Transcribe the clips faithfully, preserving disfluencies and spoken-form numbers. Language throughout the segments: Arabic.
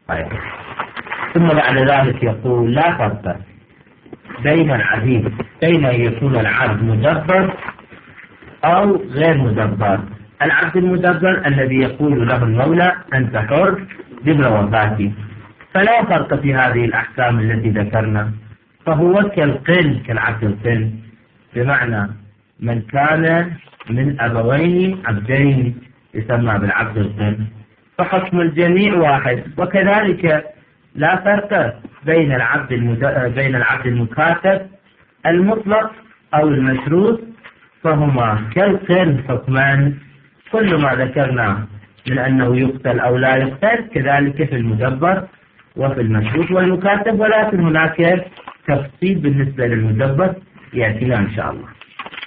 طيب. ثم بعد ذلك يقول لا فرق بين العبيد بين أن يكون العبد مدبر أو غير مدبر. العبد المدبر الذي يقول له المولى أنت حر قبل وفاتي، فلا فرق في هذه الأحكام التي ذكرنا، فهو كالقن كالعبد القن، بمعنى من كان من أبوين عبدين يسمى بالعبد القن، فحكم الجميع واحد. وكذلك لا فرق بين العبد المد... بين العبد المكاتب المطلق أو المشروط، فهما كالقن حكمان، كل ما ذكرناه من أنه يقتل أو لا يقتل كذلك في المدبر وفي المشروط والمكاتب، ولكن هناك تفصيل بالنسبة للمدبر يأتينا إن شاء الله.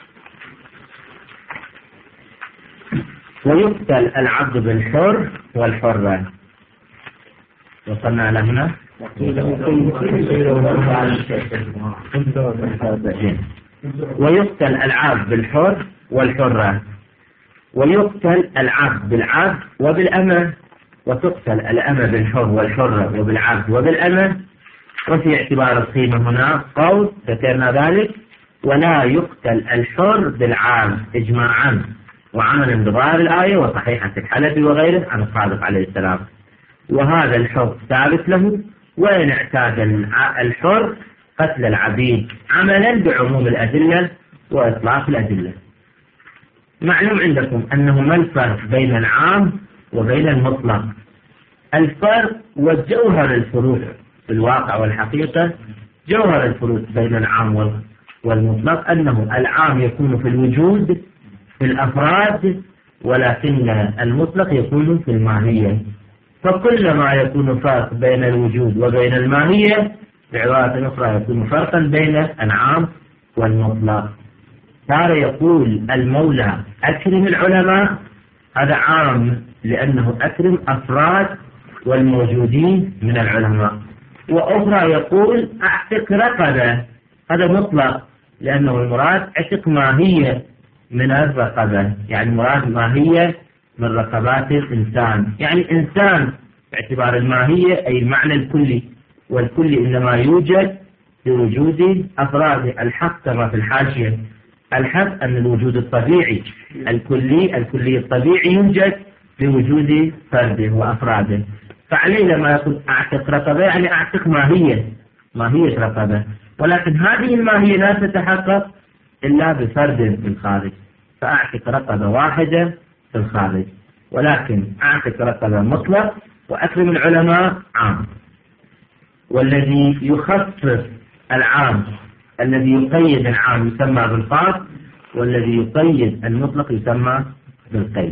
ويقتل العبد بالحر والحرة، وصلنا لهنا. ويقتل العبد بالحر والحرة، ويقتل العبد بالعبد وبالأمة، وتقتل الأمة بالحر والحرة وبالعبد وبالأمة. وفي اعتبار القيمة هنا قول ذكرنا ذلك ولا يقتل الحر بالعبد إجماعا وعملا بظاهر الآية وصحيحة الحلبي وغيره عن الصادق عليه السلام. وهذا الحر ثابت له، وإن اعتاد الحر قتل العبيد عملا بعموم الأدلة وإطلاق الأدلة. معلوم عندكم أنه ما الفرق بين العام وبين المطلق. الفرق وجوهر الفروق في الواقع والحقيقة، جوهر الفروق بين العام والمطلق أنه العام يكون في الوجود في الأفراد، ولكن المطلق يكون في الماهية. فكل ما يكون فرق بين الوجود وبين الماهية بعبارة أخرى يكون فرقا بين العام والمطلق. صار يقول المولى أكرم العلماء، هذا عام لأنه أكرم أفراد والموجودين من العلماء. وأخرى يقول أعتق رقبة، هذا مطلق لأنه المراد أعتق ماهية من الرقبة، يعني مراد ماهية من رقبات الإنسان، يعني إنسان باعتبار الماهية أي المعنى الكلي، والكل إنما يوجد بوجود أفراده. الحق كما في الحاشية، الحق أن الوجود الطبيعي الكلي الكلي الطبيعي يوجد بوجود فرده وأفراده. فعليه لما يقول أعتق رقبة يعني أعتق ماهية ماهية رقبة، ولكن هذه الماهية لا تتحقق إلا بفرد في الخارج، فأعتق رقبة واحدة في الخارج، ولكن أعتق رقبة مطلق وأكرم العلماء عام. والذي يخصص العام الذي يقيد العام يسمى بالخاص، والذي يقيد المطلق يسمى بالقيد.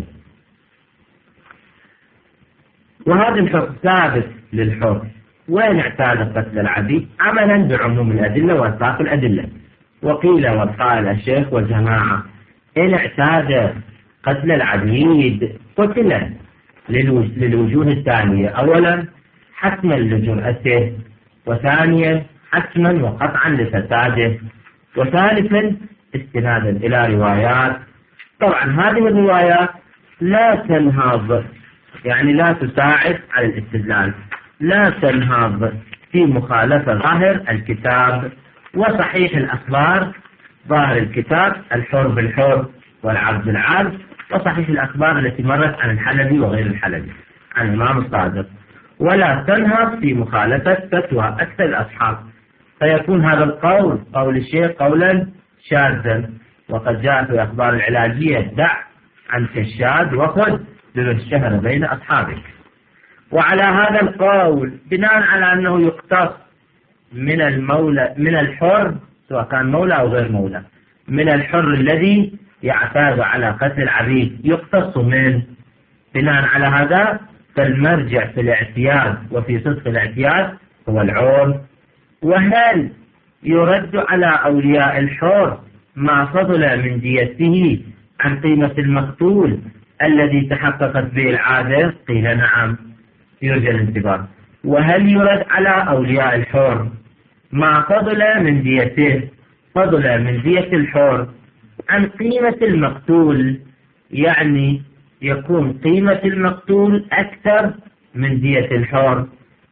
وهذا الحكم ثابت للحر وين اعتاد قتل العبيد عملا بعموم الأدلة وإطلاق الأدلة. وقيل وقال الشيخ والجماعة إن اعتاد قتل العبيد قتل للوجوه الثانية، أولا حتما لجرأته، وثانيا حتما وقطعا لفساده، وثالثا استنادا إلى روايات. طبعا هذه الروايات لا تنهض، يعني لا تساعد على الاستدلال، لا تنهض في مخالفة ظاهر الكتاب وصحيح الأخبار. ظاهر الكتاب الحر بالحر والعبد بالعبد، وصحيح الأخبار التي مرت عن الحلبي وغير الحلبي عن الإمام الصادق، ولا تنهض في مخالفة فتوى أكثر الأصحاب، فيكون هذا القول قول الشيخ قولا شاذا. وقد جاء في أخبار العلاجية دع عنك الشاذ وخذ بما اشتهر بين أصحابك. وعلى هذا القول بناء على أنه يقتص من المولى من الحر سواء كان مولى أو غير مولى، من الحر الذي يعتاد على قتل العبيد يقتص من بناء على هذا، فالمرجع في الاعتياد وفي صدق الاعتياد هو العرف. وهل يرد على أولياء الحر ما فضل من ديته عن قيمة المقتول الذي تحققت به العادة؟ قيل نعم، يرجى الانتباه. وهل يرد على أولياء الحر ما فضل من ديته فضل من دية الحر عن قيمة المقتول، يعني يكون قيمة المقتول أكثر من دية الحر،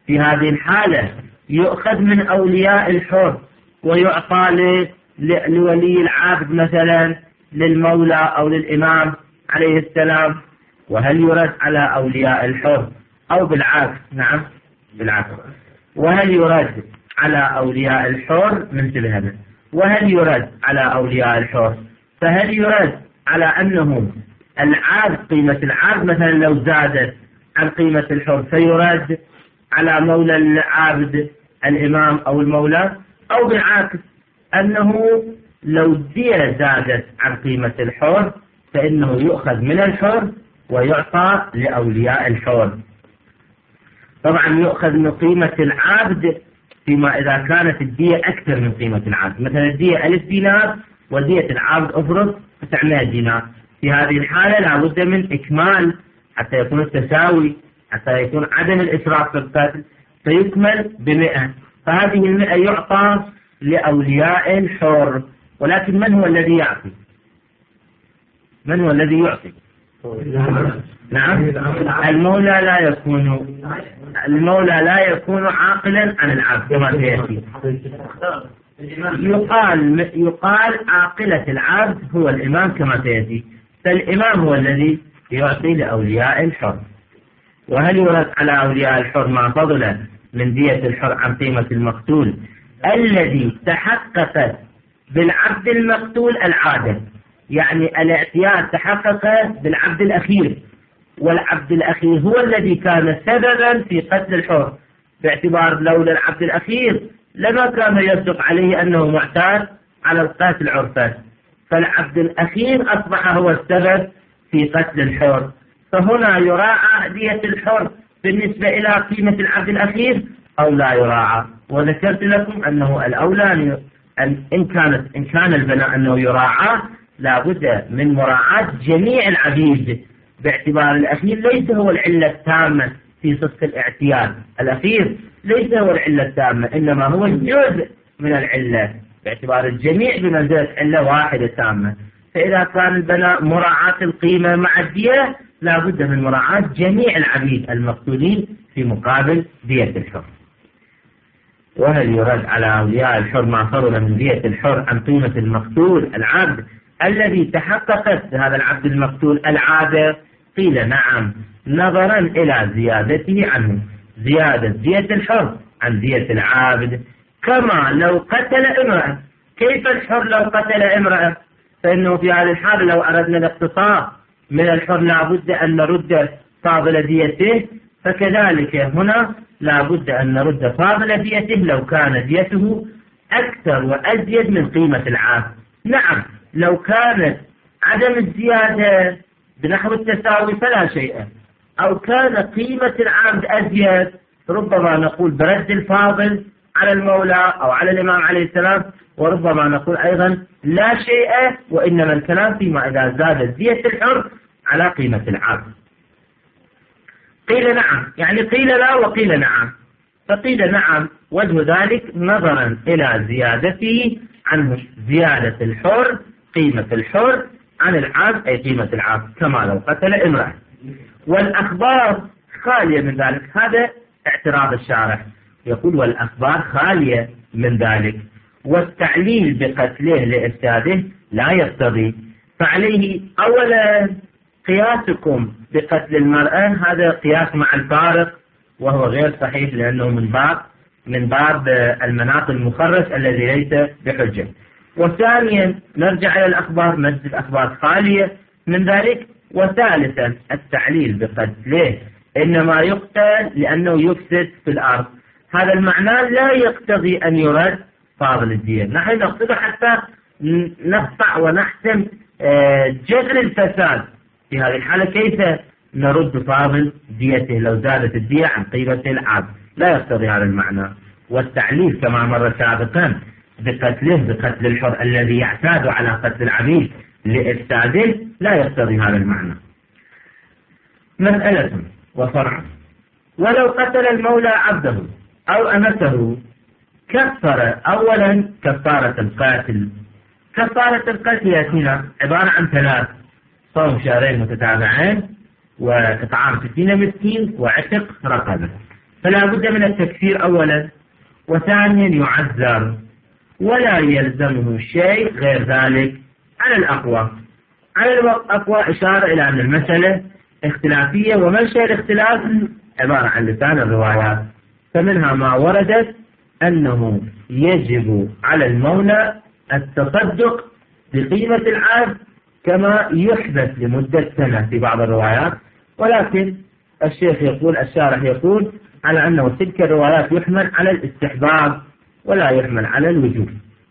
في هذه الحالة يؤخذ من أولياء الحر ويعطى لولي العبد مثلا للمولى أو للإمام عليه السلام، وهل يرد على أولياء الحر أو بالعكس؟ نعم بالعكس. وهل يرد على أولياء الحر من هذا؟ وهل يرد على أولياء الحر؟ فهل يرد على أنه العبد قيمة العبد مثلا لو زادت عن قيمة الحر فيرد على مولى العبد الإمام أو المولى، أو بالعكس أنه لو الدية زادت عن قيمة الحر فإنه يؤخذ من الحر ويعطى لأولياء الحر. طبعا يؤخذ من قيمة العبد فيما إذا كانت الدية أكثر من قيمة العبد، مثلا الدية ألف دينار ودية العبد أفرض تسعمائة دينار، في هذه الحالة لابد من إكمال حتى يكون التساوي، حتى يكون عدم الإسراف في القتل، فيكمل بمئة، فهذه المئة يعطى لأولياء الحر. ولكن من هو الذي يعطي؟ من هو الذي يعطي؟ نعم المولى لا يكون المولى لا يكون عاقلا عن العبد كما سيأتي. يقال يقال عاقلة العبد هو الإمام كما سيأتي، فالإمام هو الذي يعطي لأولياء الحر. وهل يرد على أولياء الحر ما فضل من دية الحر عن قيمة المقتول الذي تحققت بالعبد المقتول العادة؟ يعني الاعتياد تحقق بالعبد الأخير، والعبد الأخير هو الذي كان سببا في قتل الحر، باعتبار لولا العبد الأخير لما كان يصدق عليه أنه معتاد على القتل عرفا، فالعبد الأخير أصبح هو السبب في قتل الحر، فهنا يراعى دية الحر بالنسبة إلى قيمة العبد الأخير أو لا يراعى. وذكرت لكم أنه الأولى أن إن كانت إن كان البناء أنه يراعى لابد من مراعاة جميع العبيد، باعتبار الأخير ليس هو العلة التامة في صدق الاعتياد، الأخير ليس هو العلة التامة إنما هو جزء من العلة، باعتبار الجميع بمنزلة علة واحدة تامة. فإذا كان البناء مراعاة القيمة مع الدية لابد من مراعاة جميع العبيد المقتولين في مقابل دية الحر. وهل يرد على أولياء الحر ما فرض من دية الحر عن قيمة المقتول العبد الذي تحققت هذا العبد المقتول العادة؟ قيل نعم، نظرا إلى زيادته عنه، زيادة دية الحر عن دية العابد، كما لو قتل امرأة. كيف الحر لو قتل امرأة؟ فإنه في هذه الحالة لو أردنا الاقتصار من الحر لابد أن نرد فاضل ديته، فكذلك هنا لابد أن نرد فاضل ديته لو كان ديته أكثر وأزيد من قيمة العابد. نعم لو كانت عدم الزيادة بنحو التساوي فلا شيء، أو كان قيمة العبد أزيد ربما نقول برد الفاضل على المولى أو على الإمام عليه السلام، وربما نقول أيضا لا شيء، وإنما الكلام فيما إذا زادت دية الحر على قيمة العبد. قيل نعم، يعني قيل لا وقيل نعم. فقيل نعم وجه ذلك نظرا إلى زيادته عنه، زيادة الحر قيمة الحر عن العبد أي قيمة العبد كما لو قتل امرأة. والأخبار خالية من ذلك، هذا اعتراض الشارح، يقول والأخبار خالية من ذلك، والتعليل بقتله لإفساده لا يقتضي، فعليه أولا قياسكم بقتل المرأة هذا قياس مع الفارق وهو غير صحيح، لأنه من باب من باب المناط المخرج الذي ليس بحجة. وثانيا نرجع إلى الأخبار، نجد الأخبار خالية من ذلك. وثالثا التعليل بقتله إنما يقتل لأنه يفسد في الأرض، هذا المعنى لا يقتضي أن يرد فاضل الدية، نحن نقصد حتى نقطع ونحسم جذر الفساد. في هذه الحالة كيف نرد فاضل ديته لو زادت الدية عن قيمة العبد؟ لا يقتضي هذا المعنى. والتعليل كما مر سابقا بقتله بقتل الحر الذي يعتاد على قتل العبيد لإفساده لا يقتضي هذا المعنى. مسألة وفرع: ولو قتل المولى عبده أو أمته كفر أولا كفارة القاتل. كفارة القاتل يأتينا عبارة عن ثلاث: صوم شهرين متتابعين، وإطعام ستين مسكين، وعتق رقبة. فلا بد من التكفير أولا، وثانيا يعذر ولا يلزمه شيء غير ذلك على الأقوى. على الأقوى إشارة إلى أن المسألة اختلافية، ومنشأ الاختلاف عبارة عن لسان الروايات، فمنها ما وردت أنه يجب على المولى التصدق بقيمة العبد كما يحدث لمدة سنة في بعض الروايات، ولكن الشيخ يقول الشارح يقول على أنه تلك الروايات يحمل على الاستحباب ولا يحمل على الوجوب.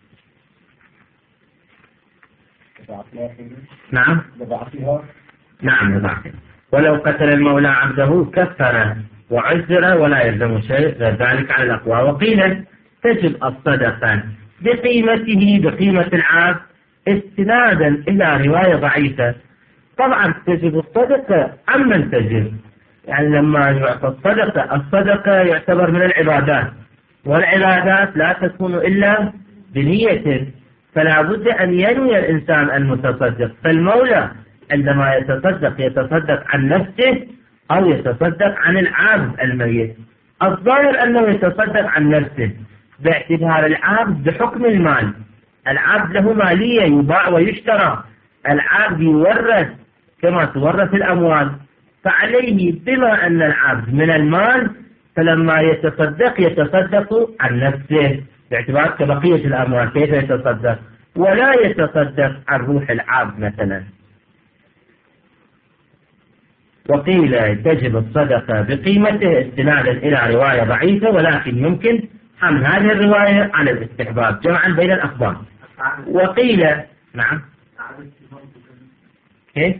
نعم نعم نعم. ولو قتل المولى عبده كفر وعذر ولا يلزم شيء غير ذلك على الأقوى. وقيل تجب الصدقة بقيمته بقيمة العبد استنادا إلى رواية ضعيفة. طبعا تجب الصدقة عمن تجب، يعني لما يعطى الصدقة، الصدقة يعتبر من العبادات، والعبادات لا تكون إلا بنية، فلا بد أن ينوي الإنسان المتصدق. فالمولى عندما يتصدق يتصدق عن نفسه أو يتصدق عن العبد الميت. الظاهر أنه يتصدق عن نفسه باعتبار العبد بحكم المال، العبد له مالية يباع ويشترى، العبد يورث كما تورث الأموال، فعليه بما أن العبد من المال فلما يتصدق يتصدق عن نفسه باعتبار كبقية الأموال. كيف يتصدق؟ ولا يتصدق عن روح العبد مثلا. وقيل تجب الصدقة بقيمته استنادا إلى رواية ضعيفة، ولكن يمكن حمل هذه الرواية على الاستحباب جمعا بين الأخبار. وقيل نعم كيف؟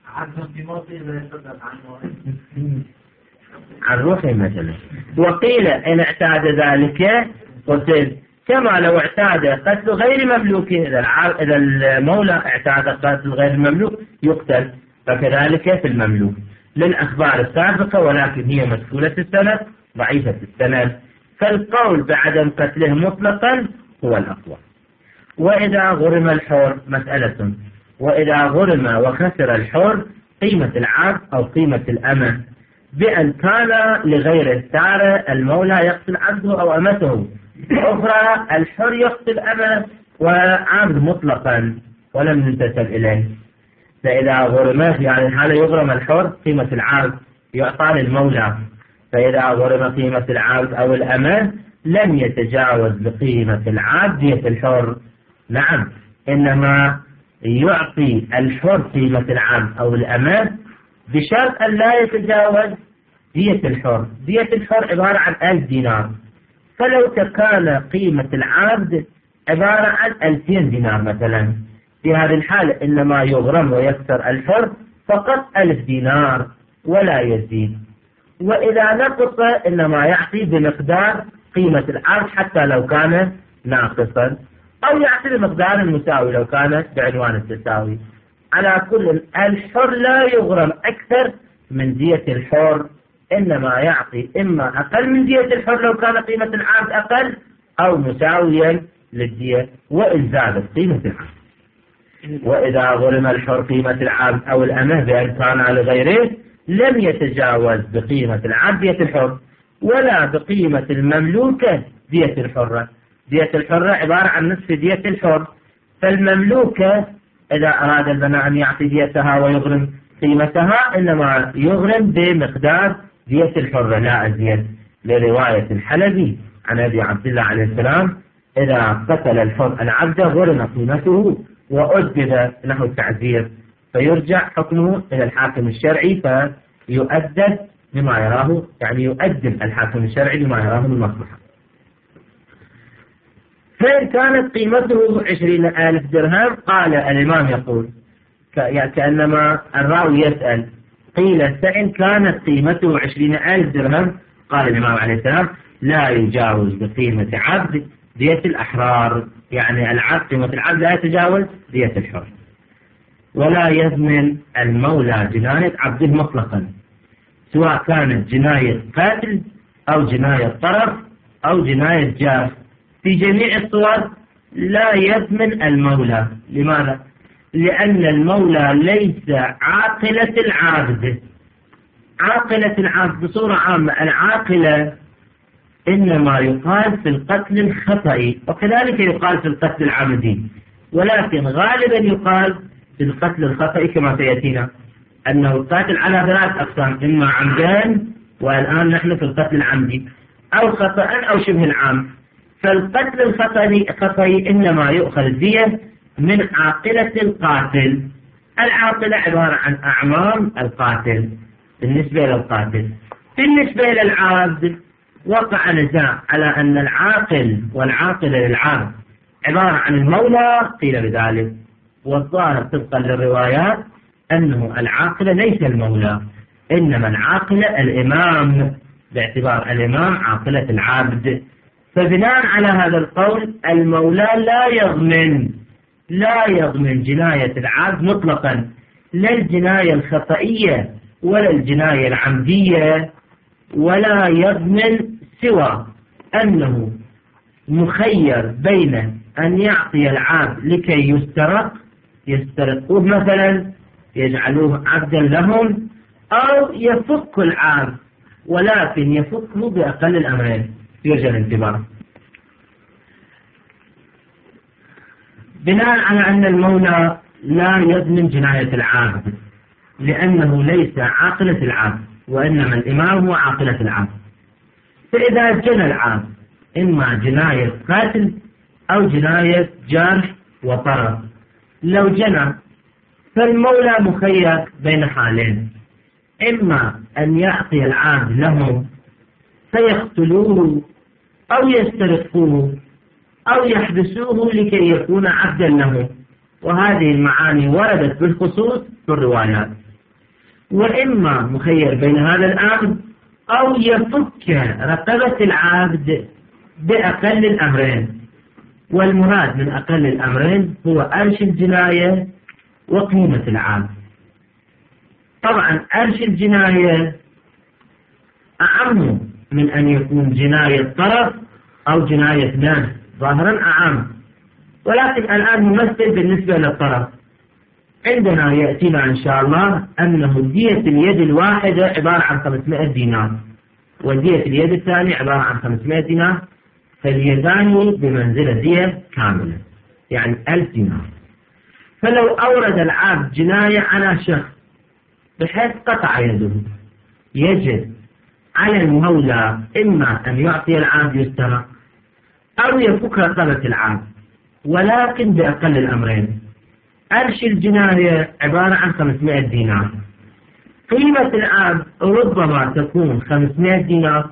عن روحه مثلا. وقيل إن اعتاد ذلك قتل، كما لو اعتاد قتل غير مملوك، إذا المولى اعتاد قتل غير المملوك يقتل، فكذلك في المملوك للأخبار السابقة، ولكن هي مسؤولة السند ضعيفة السند، فالقول بعدم قتله مطلقا هو الأقوى. وإذا غرم الحر مسألة، وإذا غرم وخسر الحر قيمة العبد أو قيمة الأمة بأن كان لغير السارة، المولى يقتل عبده أو أمته، أخرى الحر يقتل أمه وعبد مطلقا ولم ينتسب إليه. فإذا غرم في هذه الحالة يغرم الحر قيمة العبد يعطى للمولى، فإذا غرم قيمة العبد أو الأمة لم يتجاوز بقيمة العبد دية الحر. نعم، إنما يعطي الحر قيمة العبد أو الأمة بشرط أن لا يتجاوز دية الحر. دية الحر عبارة عن ألف دينار، فلو كان قيمة العبد عبارة عن ألفين دينار مثلا، في هذه الحالة إنما يغرم ويكسر الحر فقط ألف دينار ولا يزيد. وإذا نقص إنما يعطي بمقدار قيمة العبد حتى لو كان ناقصا، أو يعطي بمقدار المساوي لو كانت بعنوان التساوي. على كل الحر لا يغرم أكثر من دية الحر، إنما يعطي إما أقل من دية الحر لو كان قيمة العبد أقل، أو مساويا للدية وإن زادت قيمة العبد. وإذا غرم الحر قيمة العبد أو الأمة بأن كان لغيره لم يتجاوز بقيمة العبد دية الحر ولا بقيمة المملوكة دية الحرة. دية الحرة عبارة عن نصف دية الحر، فالمملوكة إذا أراد البناء أن يعطي ديتها ويغرم قيمتها إنما يغرم بمقدار دية الحرة لا أزيد، لرواية الحلبي عن أبي عبد الله عليه السلام إذا قتل الحر العبد غرم قيمته وأدب له التعزير، فيرجع حكمه إلى الحاكم الشرعي فيؤدب بما يراه، يعني يؤدب الحاكم الشرعي بما يراه من مصلحة. فإن كانت قيمته عشرين ألف درهم، قال الإمام يقول كأنما الراوي يسأل، قيل فإن كانت قيمته عشرين ألف درهم، قال الإمام عليه السلام لا يجاوز بقيمة عبد دية الأحرار، يعني العبد قيمة العبد لا يتجاوز دية الحر. ولا يضمن المولى جناية عبده مطلقا، سواء كانت جناية قتل أو جناية طرف أو جناية جار، في جميع الصور لا يضمن المولى. لماذا؟ لأن المولى ليس عاقلة العابد. عاقلة العابد بصورة عامة، العاقلة إنما يقال في القتل الخطئي، وكذلك يقال في القتل العمدي، ولكن غالبا يقال في القتل الخطئي كما سيأتينا أنه القتل على ثلاث أقسام، إما عمدان، والآن نحن في القتل العمدي، أو خطأ أو شبه العام. فالقتل الخطئي إنما يؤخذ دية من عاقلة القاتل. العاقلة عبارة عن أعمام القاتل بالنسبة للقاتل. بالنسبة للعابد وقع نزاع على أن العاقل والعاقلة للعابد عبارة عن المولى، قيل بذلك، والظاهر طبقا للروايات أنه العاقلة ليس المولى، إنما العاقلة الإمام، باعتبار الإمام عاقلة العابد. فبناء على هذا القول المولى لا يضمن لا يضمن جناية العابد مطلقا، لا الجناية الخطئية ولا الجناية العمدية، ولا يضمن سوى أنه مخير بين أن يعطي العابد لكي يسترق يسترقوه مثلا يجعلوه عبدا لهم، أو يفك العابد ولكن يفكه بأقل الأمرين. يرجى الانتباه. بناء على أن المولى لا يضمن جناية العابد لأنه ليس عاقلة العابد، وإنما الإمام هو عاقلة العابد، فإذا جنى العابد إما جناية قتل أو جناية جرح وطرف، لو جنى فالمولى مخير بين حالين، إما أن يعطي العابد لهم فيقتلوه أو يسترقوه أو يحبسوه لكي يكون عبدا له، وهذه المعاني وردت بالخصوص في الروايات. وإما مخير بين هذا الأمر أو يفك رقبة العابد بأقل الأمرين، والمراد من أقل الأمرين هو أرش الجناية وقيمة العابد. طبعا أرش الجناية أعم من أن يكون جناية طرف أو جناية ناس، ظاهرا أعم، ولكن الآن نمثل بالنسبة للطرف. عندنا يأتينا إن شاء الله أنه دية اليد الواحدة عبارة عن خمسمائة دينار، ودية اليد الثانية عبارة عن خمسمائة دينار، فاليدان بمنزلة دية كاملة يعني ألف دينار. فلو أورد العابد جناية على شخص بحيث قطع يده، يجب على المولى إما أن يعطي العابد يسترق أو يفك رقبة العابد، ولكن بأقل الأمرين. أرش الجناية عبارة عن خمسمائة دينار، قيمة العابد ربما تكون خمسمائة دينار،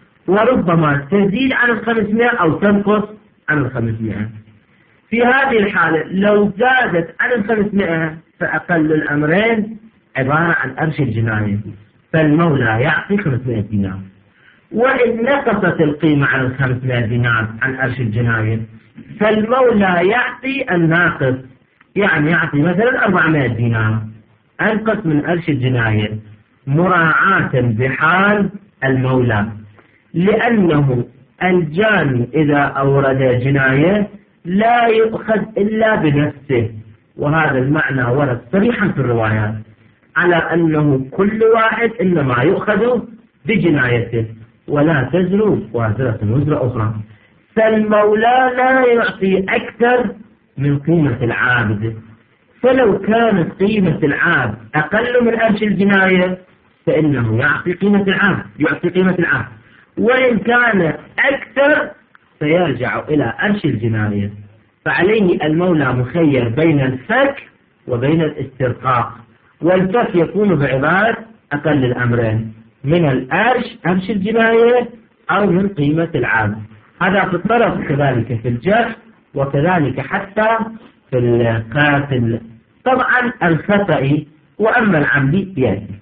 وربما تزيد عن الخمسمائة أو تنقص عن الخمسمائة. في هذه الحالة لو زادت عن الخمسمائة فأقل الأمرين عبارة عن أرش الجناية، فالمولى يعطي خمسمائة دينار. وإن نقصت القيمة عن الخمسمائة دينار عن أرش الجناية فالمولى يعطي الناقص، يعني يعطي مثلا أربعمائة دينار أنقص من أرش الجناية، مراعاة بحال المولى، لأنه الجاني إذا أورد جناية لا يؤخذ إلا بنفسه، وهذا المعنى ورد صريحا في الروايات على أنه كل واحد إنما يؤخذ بجنايته ولا تزر وازرة وزر أخرى. فالمولى لا يعطي أكثر من قيمة العابد، فلو كانت قيمة العابد أقل من أرش الجناية فإنه يعطي قيمة العابد يعطي قيمة العابد وإن كان أكثر فيرجع إلى أرش الجناية. فعليه المولى مخير بين الفك وبين الاسترقاق، والفك يكون بعبارة أقل الأمرين من الأرش أرش الجناية أو من قيمة العابد. هذا في الطرف، كذلك في الجرح، وكذلك حتى في القاتل. طبعا الخطئي وأما العمدي يأتي.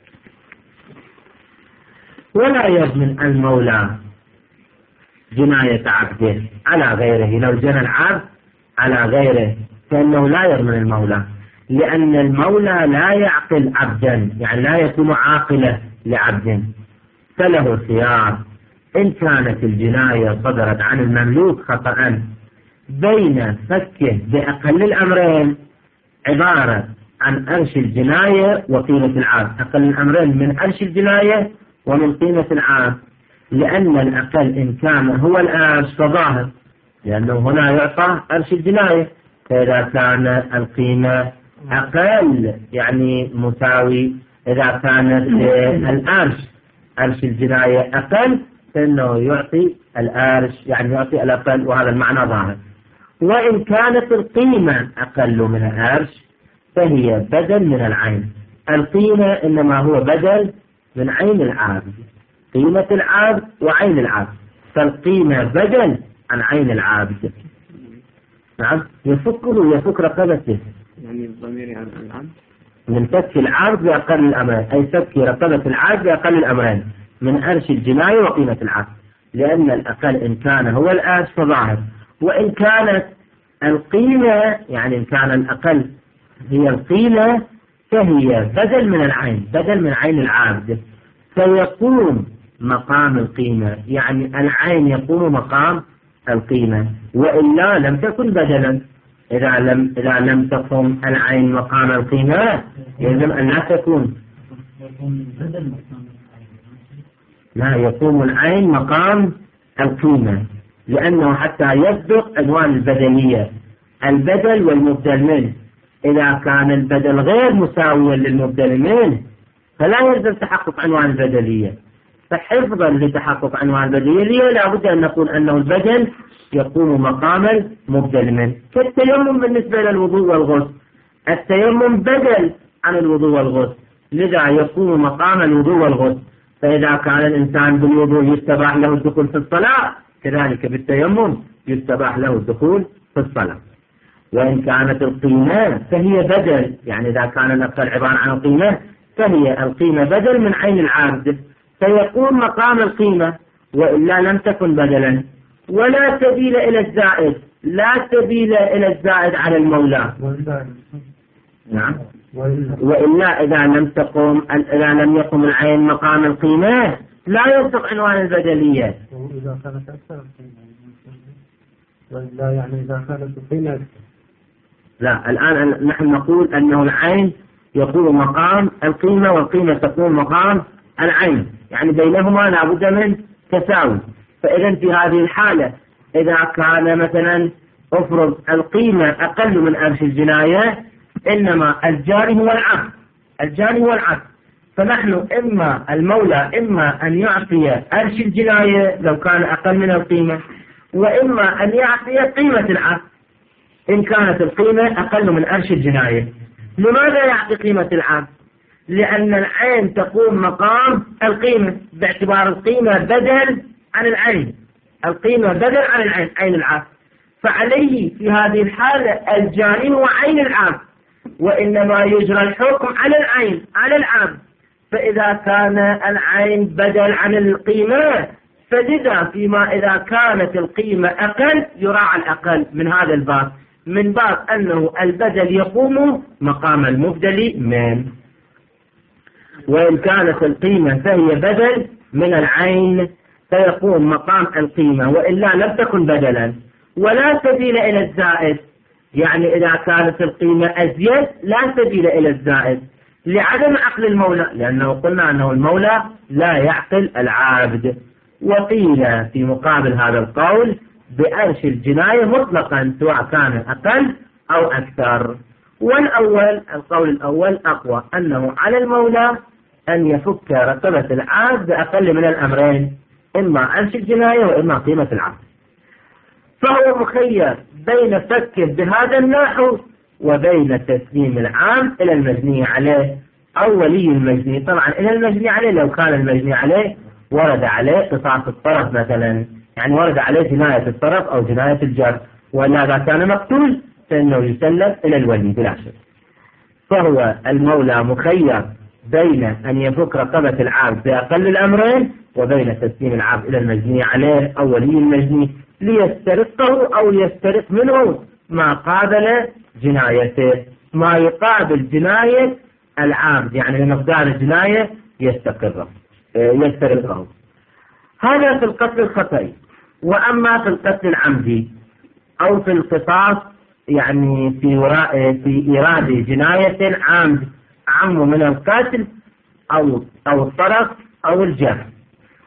ولا يضمن المولى جناية عبده على غيره، لو جنى العبد على غيره فإنه لا يضمن المولى، لأن المولى لا يعقل عبدا، يعني لا يكون عاقلة لعبد، فله خيار إن كانت الجناية صدرت عن المملوك خطأ بين فكه بأقل الأمرين عبارة عن أرش الجناية وقيمة العابد، أقل الأمرين من أرش الجناية ومن قيمة العابد، لأن الأقل إن كان هو الأرش فظاهر، لأنه هنا يعطى أرش الجناية، فإذا كان القيمة أقل يعني مساوي، إذا كانت الأرش أرش الجناية أقل فإنه يعطي الأرش يعني يعطي الأقل، وهذا المعنى ظاهر. وإن كانت القيمة أقل من الأرش فهي بدل من العين. القيمة إنما هو بدل من عين العابد، قيمة العابد وعين العابد، فالقيمة بدل عن عين العابد. نعم، يفكه يفك رقبته، يعني الضمير عن العبد من فك العابد بأقل الأمرين، أي فك رقبة العابد بأقل الأمرين من أرش الجناية وقيمة العابد، لأن الأقل إن كان هو الأرش فظاهر، وإن كانت القيمة يعني إن كان الأقل هي القيمة فهي بدل من العين، بدل من عين العابد، فيقوم مقام القيمة، يعني العين يقوم مقام القيمة، وإلا لم تكن بدلا. إذا لم إذا لم تقم العين مقام القيمة يجب أن لا تكون، لا يقوم العين مقام القيمة، لأنه حتى يصدق عنوان البدلية، البدل والمبدل منه. إذا كان البدل غير مساويا للمبدل منه فلا يلزم تحقق عنوان البدلية، فحفظا لتحقق عنوان البدلية لا بد أن نقول أنه البدل يقوم مقام المبدل منه. كالتيمم بالنسبة للوضوء والغسل، التيمم بدل عن الوضوء والغسل، لذا يقوم مقام الوضوء والغسل. فإذا كان الإنسان بالوضوء يستباح له الدخول في الصلاة، كذلك بالتيمم يستباح له الدخول في الصلاة. وإن كانت القيمة فهي بدل، يعني إذا كان الأقل عبارة عن القيمة فهي القيمة بدل من عين العابد، فيقوم مقام القيمة، وإلا لم تكن بدلا. ولا سبيل إلى الزائد، لا سبيل إلى الزائد على المولى. نعم، وإلا إذا لم تقم إذا لم يقم العين مقام القيمة لا يصدق عنوان البدلية. إذا كانت أكثر وإلا يعني إذا كانت القيمة، لا، الآن نحن نقول أنه العين يقوم مقام القيمة والقيمة تقوم مقام العين، يعني بينهما لا بد من تساوي. فإذا في هذه الحالة إذا كان مثلا أفرض القيمة أقل من أرش الجناية، إنما الجاري هو العبد، الجاري هو العبد، فنحن إما المولى إما أن يعطي أرش الجناية لو كان أقل من القيمة، وإما أن يعطي قيمة العبد إن كانت القيمة أقل من أرش الجناية. لماذا يعطي قيمة العبد؟ لأن العين تقوم مقام القيمة، باعتبار القيمة بدل عن العين، القيمة بدل عن العين، عين العبد، فعليه في هذه الحالة الجاني هو عين العبد، وإنما يجرى الحكم على العين على العبد. فإذا كان العين بدل عن القيمة فلذا فيما إذا كانت القيمة أقل يراعى الأقل من هذا الباب، من باب أنه البدل يقوم مقام المبدل من. وإن كانت القيمة فهي بدل من العين فيقوم مقام القيمة، وإلا لم تكن بدلا. ولا سبيل إلى الزائد، يعني إذا كانت القيمة أزيد لا سبيل إلى الزائد لعدم عقل المولى، لأنه قلنا أنه المولى لا يعقل العابد. وقيل في مقابل هذا القول بأرش الجناية مطلقا سواء كان أقل أو أكثر. والأول القول الأول أقوى، أنه على المولى أن يفك رقبة العابد بأقل من الأمرين، إما أرش الجناية وإما قيمة العبد، فهو مخير بين فكه بهذا النحو وبين تسليم العام إلى المجني عليه أو ولي المجني. طبعا إلى المجني عليه لو كان المجني عليه ورد عليه قصاص الطرف مثلا، يعني ورد عليه جناية الطرف أو جناية الجر، ولا إذا كان مقتول فإنه يسلم إلى الولي بلا شك. فهو المولى مخير بين أن يفك رقبة العبد بأقل الأمرين وبين تسليم العبد إلى المجني عليه أو ولي المجني ليسترقه أو يسترق منه ما قابل جنايته، ما يقابل جناية العبد، يعني لمقدار الجناية يستقره يسترقه. هذا في القتل الخطئي. وأما في القتل العمدي أو في القصاص، يعني في وراء في إرادة جناية عمد عم من القتل أو أو الطرف أو الجرح.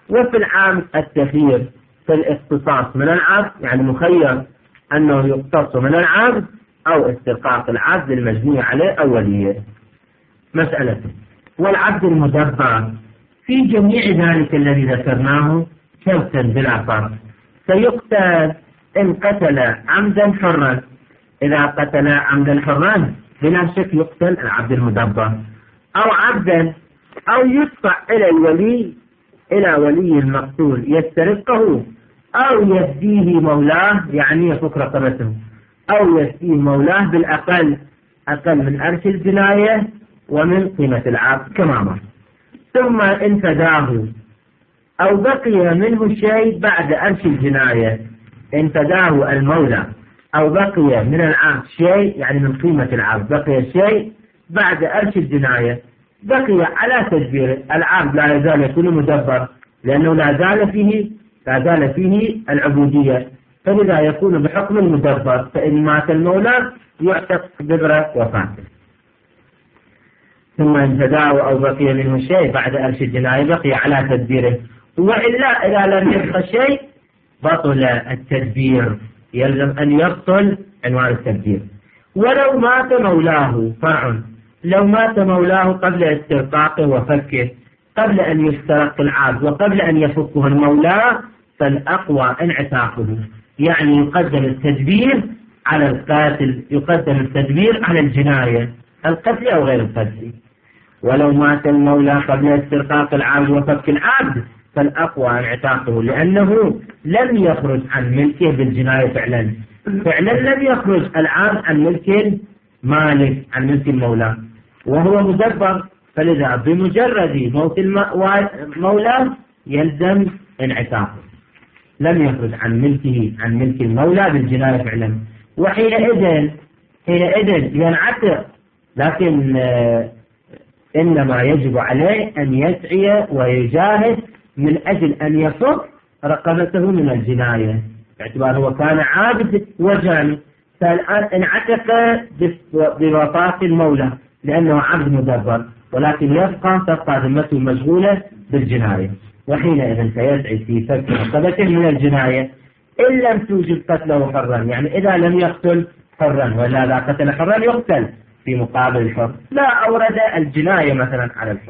وفي العام التخيير في الاختصاص من العبد، يعني مخير أنه يقتص من العبد أو استرقاق العبد المجني عليه أو وليه. مسألة والعبد المدبر في جميع ذلك الذي ذكرناه شرطا بلا فرق، سيقتل إن قتل عمدا حرا. إذا قتل عمدا حرا بلا شك يقتل العبد المدبر، أو عبدا، أو يدفع إلى الولي إلى ولي المقتول يسترقه، أو يفديه مولاه يعني يفك رقبته، أو يفديه مولاه بالأقل أقل من أرش الجناية ومن قيمة العبد كما مر. ثم إن فداه أو بقي منه شيء بعد أرش الجناية، إن فداه المولى أو بقي من العبد شيء يعني من قيمة العبد بقي شيء بعد أرش الجناية، بقي على تدبير العبد لا يزال يكون مدبر لأنه لا زال فيه لا زال فيه العبودية، فلذا يكون بحكم المدبر، فإن مات المولى يعتق قدر وفاته. ثم إن فداه أو بقي منه شيء بعد أرش الجناية بقي على تدبيره، وإلا إذا لم يبقى شيء بطل التدبير، يلزم أن يبطل عنوان التدبير. ولو مات مولاه فرع، لو مات مولاه قبل استرقاقه وفكه، قبل أن يسترق العبد وقبل أن يفكه المولى، فالأقوى انعتاقه، يعني يقدم التدبير على القاتل، يقدم التدبير على الجناية القتل أو غير القتل. ولو مات المولى قبل استرقاق العبد وفك العبد فالأقوى انعتاقه، لأنه لم يخرج عن ملكه بالجناية فعلا، فعلا لم يخرج العبد عن ملك مالك عن ملك المولى وهو مدبر، فلذا بمجرد موت المولى يلزم انعتاقه، لم يخرج عن ملكه عن ملك المولى بالجناية فعلا، وحينئذ حينئذ ينعتق، لكن إنما يجب عليه أن يسعي ويجاهد من أجل أن يفك رقبته من الجناية، باعتبار هو كان عابد وجاني، فالآن انعتق بوفاة المولى لأنه عبد مدبر، ولكن يبقى تبقى ذمته مشغولة بالجناية، وحينئذ سيسعي في فك رقبته من الجناية إن لم توجد قتله حرا، يعني إذا لم يقتل حرا، ولا إذا قتل حرا يقتل في مقابل الحر، لا أورد الجناية مثلا على الحر.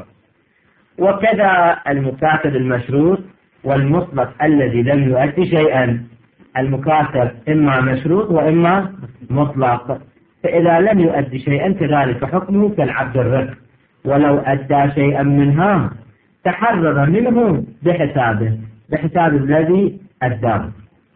وكذا المكاتب المشروط والمطلق الذي لم يؤدي شيئا، المكاتب إما مشروط وإما مطلق، فإذا لم يؤدي شيئا كذلك حكمه كالعبد الرق، ولو أدى شيئا منها تحرر منه بحسابه بحساب الذي أداه.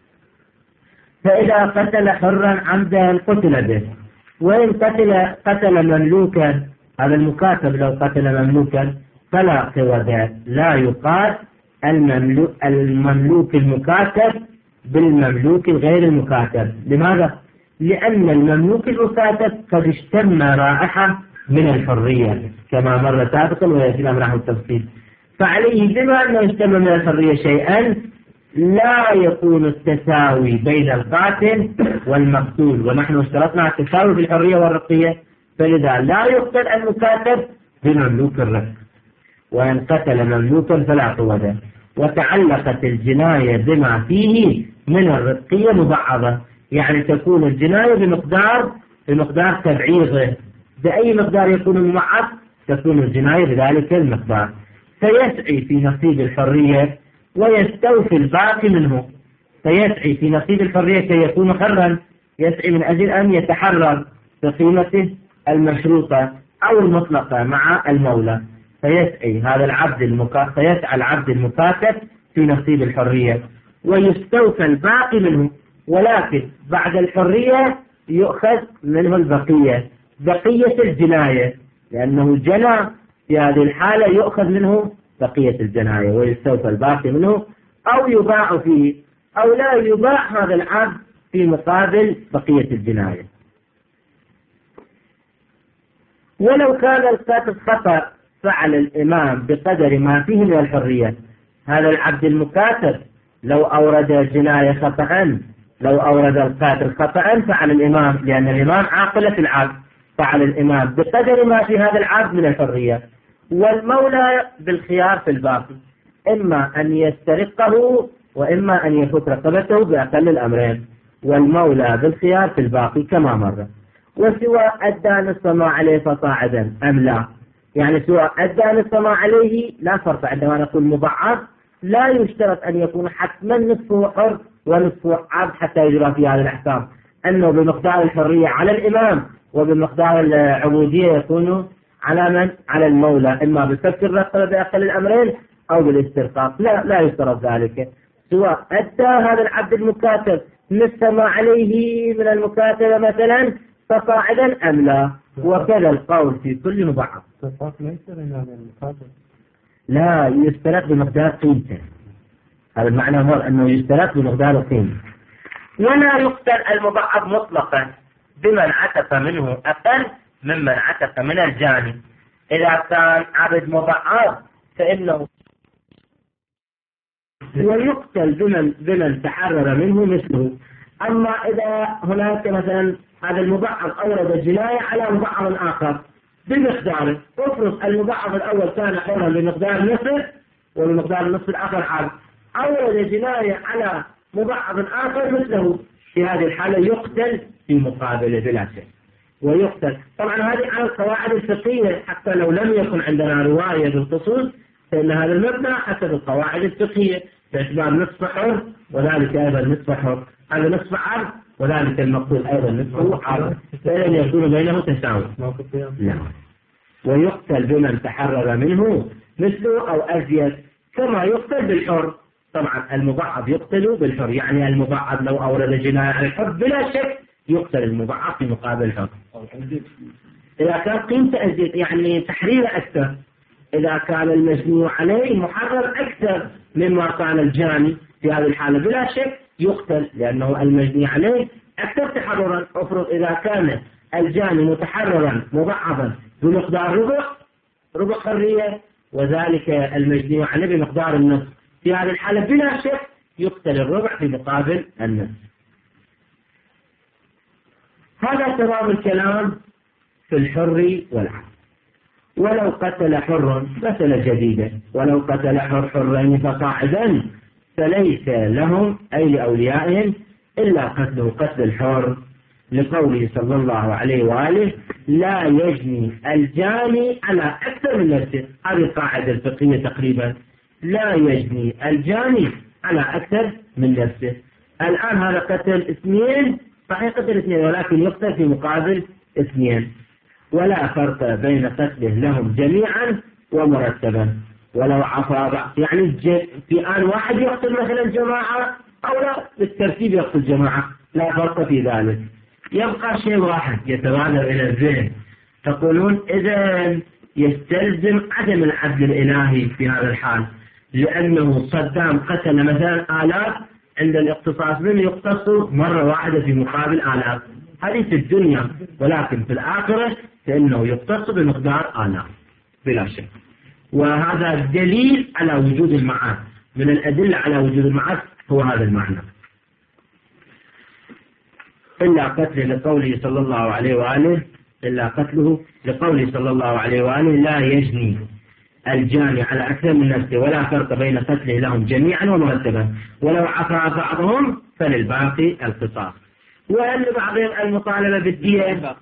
فإذا قتل حرا عمدا قتل به، وإن قتل قتل مملوكا، هذا المكاتب لو قتل مملوكا فلا قوة، لا يقال المملوك, المملوك المكاتب بالمملوك غير المكاتب. لماذا؟ لأن المملوك المكاتب قد اشتم رائحة من الحرية كما مر سابقا ويأتي الأمر التفصيل، فعليه بما أنه اشتم من الحرية شيئا لا يكون التساوي بين القاتل والمقتول، ونحن اشترطنا التساوي في الحرية والرقية، فلذا لا يقتل المكاتب بمملوك الرق، وإن قتل مملوكا فلا قوة. وتعلقت الجناية بما فيه من الرقية مبعضة، يعني تكون الجناية بمقدار بمقدار تبعيضه، بأي مقدار يكون مبعض تكون الجناية بذلك المقدار، فيسعي في نصيب الحرية ويستوفي الباقي منه، فيسعي في نصيب الحرية كي يكون حرا، يسعي من أجل أن يتحرر بقيمته المشروطة أو المطلقة مع المولى، فيسعي هذا العبد المكاتب فيسعى العبد المكاتب في نصيب الحرية ويستوفى الباقي منه، ولكن بعد الحرية يؤخذ منه البقية بقية الجناية، لأنه جنى في هذه الحالة يؤخذ منه بقية الجناية ويستوفى الباقي منه، أو يباع فيه أو لا يباع هذا العبد في مقابل بقية الجناية. ولو كان القاتل خطأ فعل الإمام بقدر ما فيه من الحرية، هذا العبد المكاتب لو أورد الجناية خطأ لو أورد القاتل خطأ فعل الإمام، لأن الإمام عاقلة العبد، فعل الإمام بقدر ما في هذا العبد من الحرية، والمولى بالخيار في الباقي، إما أن يسترقه وإما أن يفك رقبته بأقل الأمرين، والمولى بالخيار في الباقي كما مر. وسواء أدى نصف ما عليه فصاعدا أم لا، يعني سواء أدى نصف ما عليه لا فرق. عندما نقول مضاعف لا يشترط أن يكون حتما نصفه حر ونصفه عبد حتى يجرى في هذا الأحكام، أنه بمقدار الحرية على الإمام وبمقدار العبودية يكون على من؟ على المولى، إما بفك الرقبة بأقل الأمرين أو بالاسترقاق. لا لا يشترط ذلك، سواء أدى هذا العبد المكاتب نصف ما عليه من المكاتبة مثلا فصاعدا أم لا، وكذا القول في كل مضاعف. لا يسترق بمقدار قيمته، هذا المعنى هو أنه يسترق بمقدار قيمته. ولا يقتل المضاعف مطلقا بمن عتق منه أقل ممن عتق من الجاني. إذا كان عبد مضاعف فإنه ويقتل بمن, بمن تحرر منه مثله. أما إذا هناك مثلا هذا المضاعف أورد جناية على مضاعف آخر بمقداره، افرض المضاعف الأول كان حرا بمقدار نصف وبمقدار النصف الآخر عبد، أورد جناية على مضاعف آخر مثله، في هذه الحالة يقتل في مقابله بلا شك. ويقتل طبعا هذه على القواعد الفقهية، حتى لو لم يكن عندنا رواية بالخصوص فإن هذا المبنى حسب القواعد الفقهية باعتبار نصف حر وذلك أيضا نصف حر، هذا نصف عبد وذلك المقتول أيضا نصف عبد، فإن يكون بينه تساوي. لا. ويقتل بمن تحرر منه مثله أو أزيد كما يقتل بالحر. طبعا المضاعف يقتل بالحر، يعني المضاعف لو أورد جناية على الحر بلا شك يقتل المضاعف في مقابل الحر. إذا كان قيمته أزيد يعني تحرير أكثر، إذا كان المجني عليه محرر أكثر مما كان الجاني في هذه الحالة بلا شك يقتل، لأنه المجني عليه أكثر تحررا. افرض إذا كان الجاني متحررا مضاعفا بمقدار ربع ربع حرية وذلك المجني عليه بمقدار النصف، في هذه الحالة بلا شك يقتل الربع في مقابل النصف. هذا تمام الكلام في الحر والعبد. ولو قتل حر مثل جديدة، ولو قتل حر حرين فصاعدا فليس لهم أي لأوليائهم إلا قتله قتل الحر، لقوله صلى الله عليه وآله لا يجني الجاني على أكثر من نفسه. هذه القاعدة الفقهية تقريبا، لا يجني الجاني على أكثر من نفسه. الآن هذا قتل اثنين، صحيح قتل اثنين ولكن يقتل في مقابل اثنين، ولا فرق بين قتله لهم جميعا ومرتبا. ولو عفا بعض يعني في آن واحد يقتل مثلا جماعة أو لا بالترتيب يقتل جماعة، لا فرق في ذلك. يبقى شيء واحد يتبادر إلى الذهن، تقولون إذا يستلزم عدم العدل الإلهي في هذا الحال، لأنه صدام قتل مثلا آلاف، عند الاقتصاص منه يقتص مرة واحدة في مقابل آلاف، هذه في الدنيا، ولكن في الآخرة فإنه يقتص بمقدار آلاف بلا شك. وهذا دليل على وجود المعاد، من الأدلة على وجود المعاد هو هذا المعنى. إلا قتله لقوله صلى الله عليه وآله إلا قتله لقوله صلى الله عليه وآله لا يجني الجاني على أكثر من نفسه، ولا فرق بين قتله لهم جميعا ومرتبا، ولو عفا بعضهم فللباقي القصاص. وهل لبعضهم المطالبة بالدية؟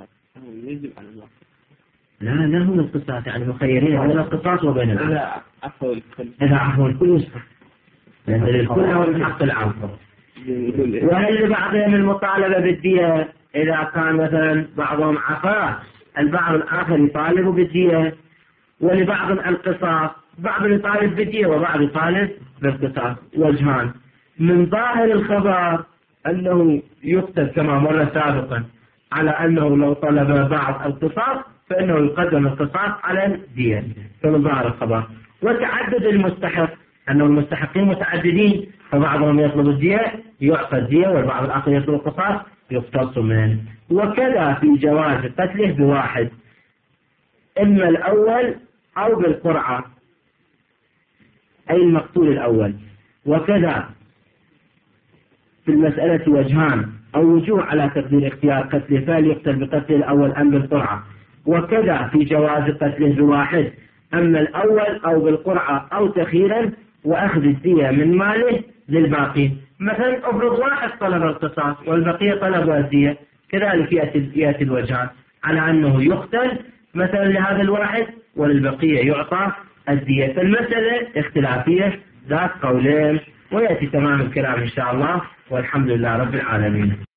لا لا هم القصاص يعني مخيرين بين القصاص وبين العفو. إذا عفوا الكل يسقط، لأن للكل هو الحق العفو. وهل لبعضهم المطالبة بالدية؟ إذا كان مثلا بعضهم عفا البعض الآخر يطالب بالدية، ولبعض القصاص، بعض يطالب بالدية وبعض يطالب بالقصاص. وجهان، من ظاهر الخبر أنه يقتل كما مر سابقا، على أنه لو طلب بعض القصاص فإنه يقدم القصاص على الدية كما ظاهر الخبر. وتعدد المستحق، أنه المستحقين متعددين، فبعضهم يطلب الدية يعطى الدية والبعض الآخر يطلب القصاص يقتص منه. وكذا في جواز قتله بواحد، إما الأول أو بالقرعة أي المقتول الأول. وكذا في المسألة وجهان أو وجوه على تقدير اختيار قتله، فهل يقتل بقتله الأول أم بالقرعة. وكذا في جواز قتله بواحد، أما الأول أو بالقرعة أو تخيرا وأخذ الدية من ماله للباقي. مثلا افرض واحد طلب القصاص والبقية طلبوا الدية، كذلك يأتي يأتي الوجهان على أنه يقتل مثلا لهذا الواحد وللبقية يعطى الدية. فالمسألة اختلافية ذات قولين، ويأتي تمام الكلام إن شاء الله، والحمد لله رب العالمين.